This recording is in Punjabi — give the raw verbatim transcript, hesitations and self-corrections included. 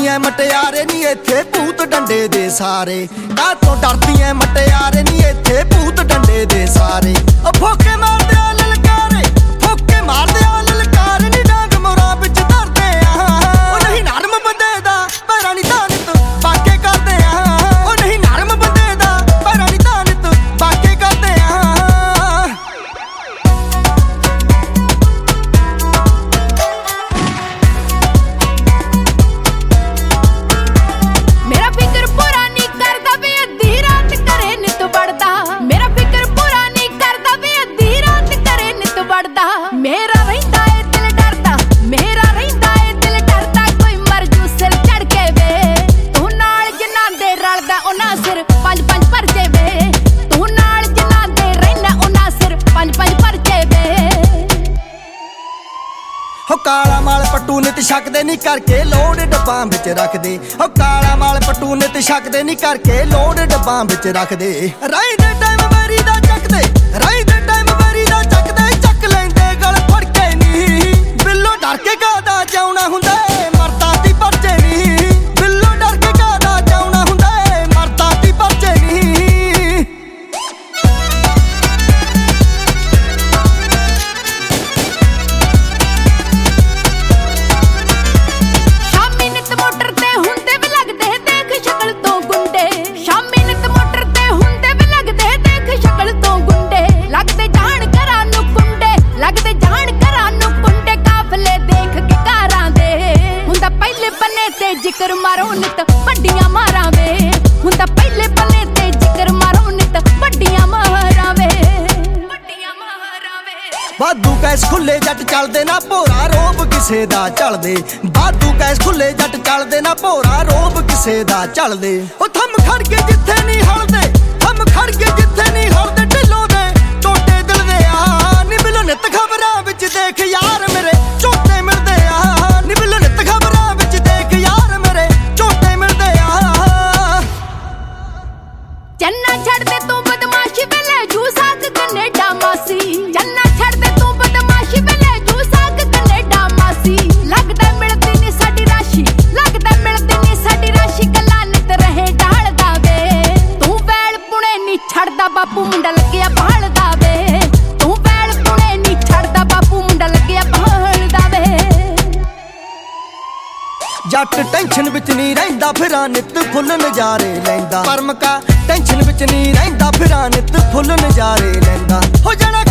ਡਰਦੀਆਂ ਮਟਿਆਰੇ ਨੀ ਇੱਥੇ ਭੂਤ ਡੰਡੇ ਦੇ ਸਾਰੇ। ਕਾਹਤੋਂ ਡਰਦੀਆਂ ਮਟਿਆਰੇ ਨੀ ਇੱਥੇ ਭੂਤ ਡੰਡੇ ਦੇ ਸਾਰੇ। ਉਹ ਫੋਕੇ ਮਾਰਦੇ ਆ ਲਲਕਾਰੇ, ਫੋਕੇ ਮਾਰਦੇ ਆ ਲਲਕਾਰੇ ਨੀ ਡਾਂਗ ਮੋਰਾਂ ਵਿੱਚ ਧਰਦੇ ਆ। ਉਹ ਨਹੀਂ ਨਰਮ ਬੰਦੇ ਦਾ ਪੈਰਾਂ ਨੀ ਤਾਨਤ ਬਾਕੇ ਕਰਦੇ ਆ। ਉਹ ਨਹੀਂ ਨਰਮ ਬੰਦੇ ਦਾ ਪੈਰਾਂ ਨੀ ਤਾਨਤ ਬਾਕੇ ਕਰਦੇ ਆ। ਮੇਰਾ ਫਿਕਰ ਪੂਰਾ ਨਹੀਂ ਕਰਦਾ ਵੇ ਅੱਧੀ ਰਾਤ ਘਰੇ ਨਿਤ ਵੜਦਾ। ਮੇਰਾ ਫਿਕਰ ਪੂਰਾ ਨਹੀਂ ਕਰਦਾ ਵੇ ਅੱਧੀ ਰਾਤ ਘਰੇ ਨਿਤ ਵੜਦਾ। ਮੇਰਾ ਰਹਿੰਦਾ ਏ ਦਿਲ ਡਰਦਾ, ਮੇਰਾ ਰਹਿੰਦਾ ਏ ਦਿਲ ਡਰਦਾ। ਕੋਈ ਮਰ ਜੂ ਸਿਰ ਚੜ ਕੇ ਵੇ, ਤੂੰ ਨਾਲ ਜਿਨ੍ਹਾਂ ਦੇ ਰਲਦਾ ਉਹਨਾਂ ਸਿਰ ਪੰਜ ਪੰਜ ਭਰਜੇ ਵੇ। ਤੂੰ ਨਾਲ ਜਿਨ੍ਹਾਂ ਦੇ ਰਹਿਣਾ ਉਹਨਾਂ ਸਿਰ ਪੰਜ ਪੰਜ ਭਰਜੇ ਵੇ। ਹੋ ਕਾਲਾ ਮਾਲ ਪੱਟੂ ਨਿਤ ਛਕਦੇ ਨੀ ਕਰਕੇ ਲੋੜ ਡੱਬਾਂ ਵਿੱਚ ਰੱਖਦੇ। ਹੋ ਕਾਲਾ ਮਾਲ ਪੱਟੂ ਨਿਤ ਛਕਦੇ ਨੀ ਕਰਕੇ ਲੋੜ ਡੱਬਾਂ ਵਿੱਚ ਰੱਖਦੇ। ਰਾਈ ਦੇ ਟਾਈਮ ਵਾਰੀ ਦਾ ਚੱਕਦੇ, ਰਾਈ ਦੇ ਟਾਈਮ ਵਾਰੀ ਦਾ ਚੱਕਦੇ। ਚੱਕ ਲੈਂਦੇ ਗਲ ਫੜ ਕੇ ਨੀ, ਬਿੱਲੋ ਡਰ ਕੇ ਕਾਹਦਾ ਜਾਉਣਾ ਹੁੰਦਾ ਏ ਮਰਦਾਂ ਦੀ ਪਰਚੇ ਨੀ। ਬਿੱਲੋ ਡਰ ਕੇ ਕਾਹਦਾ ਜਾਉਣਾ ਹੁੰਦਾ ਏ ਮਰਦਾਂ ਦੀ ਪਰਚੇ ਨੀ। ਸ਼ਾਮੀ ਨਿਤ ਮੋਟਰ ਤੇ ਹੁੰਦੇ ਵੀ ਲੱਗਦੇ ਦੇਖ ਸ਼ਕਲ ਤੋਂ ਗੁੰਡੇ। ਸ਼ਾਮੀ ਨਿਤ ਮੋਟਰ ਤੇ ਹੁੰਦੇ ਵੀ ਲੱਗਦੇ ਦੇਖ ਸ਼ਕਲ ਤੋਂ ਗੁੰਡੇ। ਲੱਗਦੇ ਜਾਣ ਘਰਾਂ ਨੂੰ ਕੁੰਡੇ, ਲੱਗਦੇ ਜਾਣ ਘਰਾਂ ਨੂੰ ਕੁੰਡੇ। ਕਾਫਲੇ ਦੇਖ ਕੇ ਕਾਰਾਂ ਦੇ ਹੁੰਦਾ ਪਹਿਲੇ ਬੰਨੇ ਤੇ ਜ਼ਿਕਰ ਮਾਰੋ ਨਿਤ ਵੱਡੀਆਂ ਮਾਰਾਂ ਵੇ। ਹੁੰਦਾ ਪਹਿਲੇ ਬੰਨੇ ਤੇ ਜ਼ਿਕਰ ਮਾਰੋ ਨਿਤ ਵੱਡੀਆਂ ਮਾਰਾਂ ਵੇ, ਵੱਡੀਆਂ ਮਾਰਾਂ ਵੇ। ਵਾਧੂ ਕੈਸ ਖੁੱਲੇ ਜੱਟ ਚੱਲਦੇ ਨਾ ਭੋਰਾ ਰੋਬ ਕਿਸੇ ਦਾ ਚੱਲਦੇ। ਵਾਧੂ ਕੈਸ ਖੁੱਲੇ ਜੱਟ ਚੱਲਦੇ ਨਾ ਭੋਰਾ ਰੋਬ ਕਿਸੇ ਦਾ ਚੱਲਦੇ। ਉਹ ਥੰਮ ਖੜ ਕੇ ਜਿੱਥੇ ਨਹੀਂ ਹਲਦੇ, ਥੰਮ ਖੜ ਕੇ ਜਿੱਥੇ ਨਹੀਂ ਹਲਦੇ। ਢਿੱਲੋਂ ਦੇ ਟੋਟੇ ਦਿਲ ਦੇ ਆ ਨੀ ਬਿੱਲੋ ਨਿੱਤ ਖਬਰਾਂ ਵਿੱਚ ਦੇਖ ਯਾਰ ਮੇਰੇ ਝੋਟੇ ਮਿਲਦੇ ਆ। ਨੀ ਬਿੱਲੋ ਨਿੱਤ ਖਬਰਾਂ ਵਿੱਚ ਦੇਖ ਯਾਰ ਮੇਰੇ ਝੋਟੇ ਮਿਲਦੇ ਆ। ਚੰਨਾ ਛੱਡਦੇ ਤੂੰ ਬਦਮਾਸ਼ੀ ਵੇਲੇ ਜੂ ਸਾਕ ਕੈਨੇਡਾ ਮਾਸੀ। ਚੰਨਾ ਛੱਡਦੇ ਤੂੰ ਬਦਮਾਸ਼ੀ ਵੇਲੇ ਜੂ ਸਾਕ ਕੈਨੇਡਾ ਮਾਸੀ। ਲੱਗਦਾ ਮਿਲਦੀ ਨੀ ਸਾਡੀ ਰਾਸ਼ੀ, ਲੱਗਦਾ ਮਿਲਦੀ ਨੀ ਸਾਡੀ ਰਾਸ਼ੀ। ਗੱਲਾਂ ਨਿਤ ਰਹੇ ਢਾਲਦਾ ਵੇ, ਤੂੰ ਵੈਲ ਪੁਣੇ ਨੀ ਛੱਡਦਾ ਬਾਪੂ ਮੁੰਡਾ ਲੱਗਿਆ ਭਾਲਦਾ ਵੇ। ਤੂੰ ਵੈਲ ਪੁਣੇ ਨੀ ਛੱਡਦਾ ਬਾਪੂ ਮੁੰਡਾ ਲੱਗਿਆ ਭਾਲਦਾ ਵੇ। ਜੱਟ ਟੈਨਸ਼ਨ ਵਿੱਚ ਨਹੀਂ ਰਹਿੰਦਾ ਫਿਰਾਂ ਨਿੱਤ ਫੁੱਲ ਨਜ਼ਾਰੇ ਲੈਂਦਾ। ਪਰਮਕਾ ਟੈਨਸ਼ਨ ਵਿੱਚ ਨਹੀਂ ਰਹਿੰਦਾ ਫਿਰਾਂ ਨਿੱਤ ਫੁੱਲ ਨਜ਼ਾਰੇ ਲੈਂਦਾ। ਹੋ ਜਾਣਾ